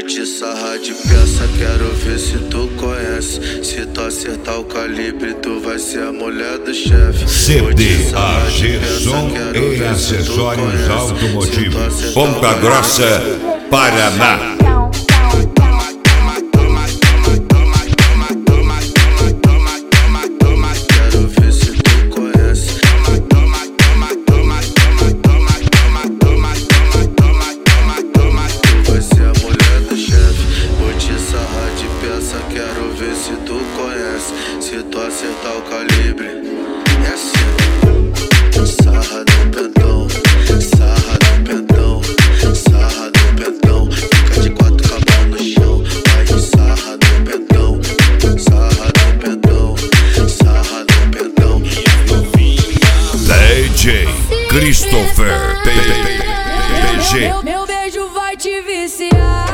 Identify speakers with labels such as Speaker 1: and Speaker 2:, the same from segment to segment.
Speaker 1: Vou te sarrar de peça, quero ver se tu conhece. Se tu acertar o calibre, tu vai ser a mulher do chefe.
Speaker 2: CD AG Som e acessórios automotivos. Ponta Grossa, Paraná.
Speaker 1: Quero ver se tu conhece. Se tu acertar o calibre, é assim. Sarra no pentão, sarra no pentão, sarra no pentão. Fica de quatro com a mão no chão. Vai sarra no pentão, sarra no pentão, sarra no pentão.
Speaker 2: DJ Christopher PG.
Speaker 3: Meu beijo vai te viciar.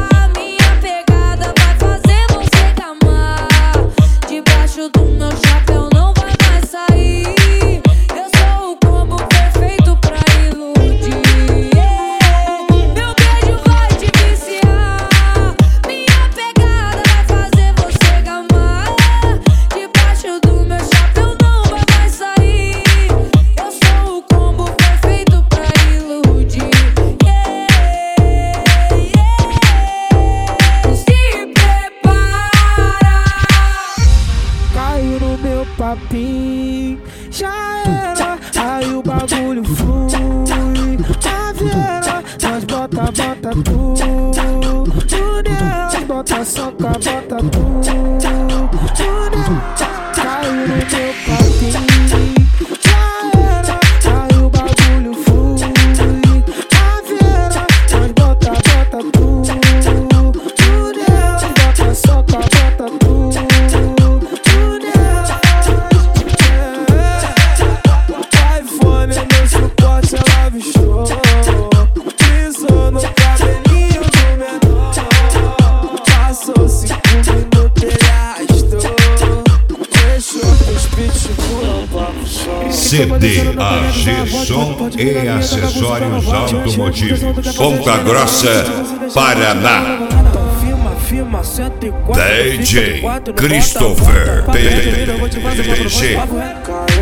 Speaker 3: Do meu chapéu não vai mais sair. Eu sou o combo perfeito pra iludir. Meu beijo vai te viciar. Minha pegada vai fazer você gamar. Debaixo do meu chapéu não vai mais sair. Eu sou o combo perfeito pra iludir. Se prepara.
Speaker 4: Caiu no meu papinho, já era, aí o bagulho flui. Na vieira, nós bota tudo nela, bota soca, bota tudo nela. Caiu no meu papinho, já era, aí o bagulho flui. Na vieira, nós bota tudo nela, bota soca, bota tudo. Pisou no cabelinho do menor. Passou-se comigo, ele arrastou. Deixou os pitbull.
Speaker 2: CD AG Som e acessórios automotivos. Ponta Grossa, Paraná. DJ Christopher PG.